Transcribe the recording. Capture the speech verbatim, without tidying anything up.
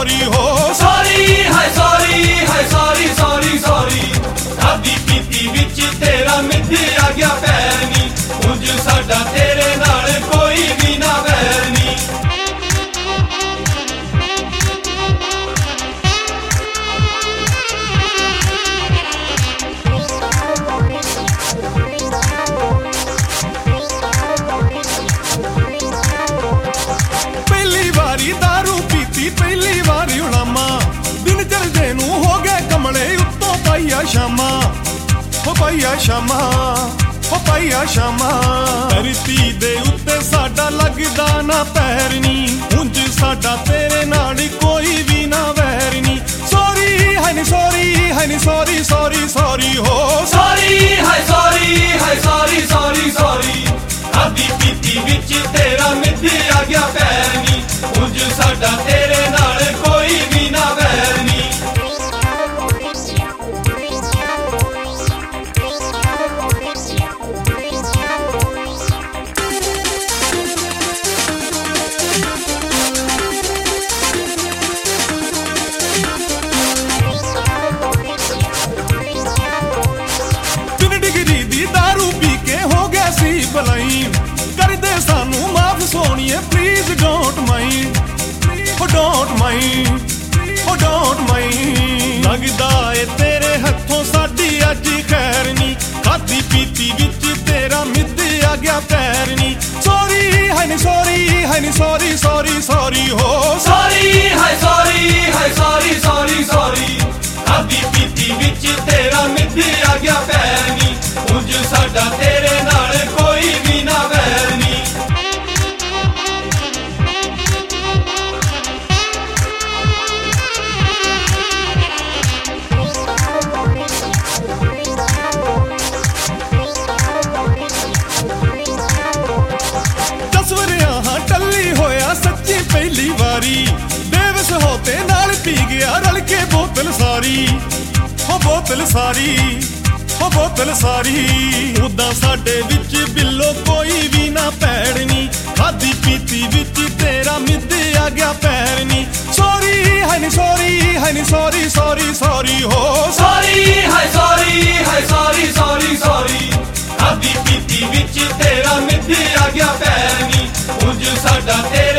Sorry हो। Sorry है sorry है सॉरी सॉरी सॉरी खादी पीती विच तेरा मिथ्या गया पैर नी उंज साडा तेरे नाल कोई भी ना वैर नी। पहली बारी दारू पीती पहली बारी उड़ामा दिन चढ़दे नू हो गए कमले उत्तों पाइया शामा हो पाइया शामा हो पाइया शामा। धरती दे उत्ते साडा लगदा ना पैर नी उंज साडा तेरे नाल कोई भी ना वैर नी। सॉरी है नी सॉरी है नी सॉरी सॉरी सॉरी हो। सॉरी है सॉरी है सॉरी सॉरी सॉरी खादी पीती विच तेरा मिथ्या गया पैर नी उंज साडा तेरे नाल कोई भी ना वैर नी। तीन डिग्री दी दारू पी के हो गया सी भलाई कर दे सानू माफ सोनिए प्लीज डोंट माइंड हो डोंट माइंड हो डोंट माइंड। लगदा ए तेरे हथों साडी अज खैर नी खादी पीती विच तेरा मिथ्या गया पैर नी। सॉरी है नी सॉरी है नी सॉरी सॉरी सॉरी हो। सॉरी है सॉरी है सॉरी सॉरी सॉरी खादी पीती विच तेरा मिथ्या गया पैर नी उंज साडा तेरे नाल कोई भी ना वैर नी। दसवरिया हाँ टल्ली होया सच्ची पहली बारी बेवस होते नाल पी गया रल के बोतल सारी हो बोतल सारी हो बोतल सारी। उदा साडे विच बिल्लो कोई भी ना पैड़ नी खादी पीती विच तेरा मिथ्या गया पैर नी। सॉरी है नी सॉरी है नी सॉरी सॉरी सॉरी हो। सॉरी है सॉरी है सॉरी सॉरी सॉरी खादी पीती विच तेरा मिथ्या गया पैर नी उंज साडा तेरे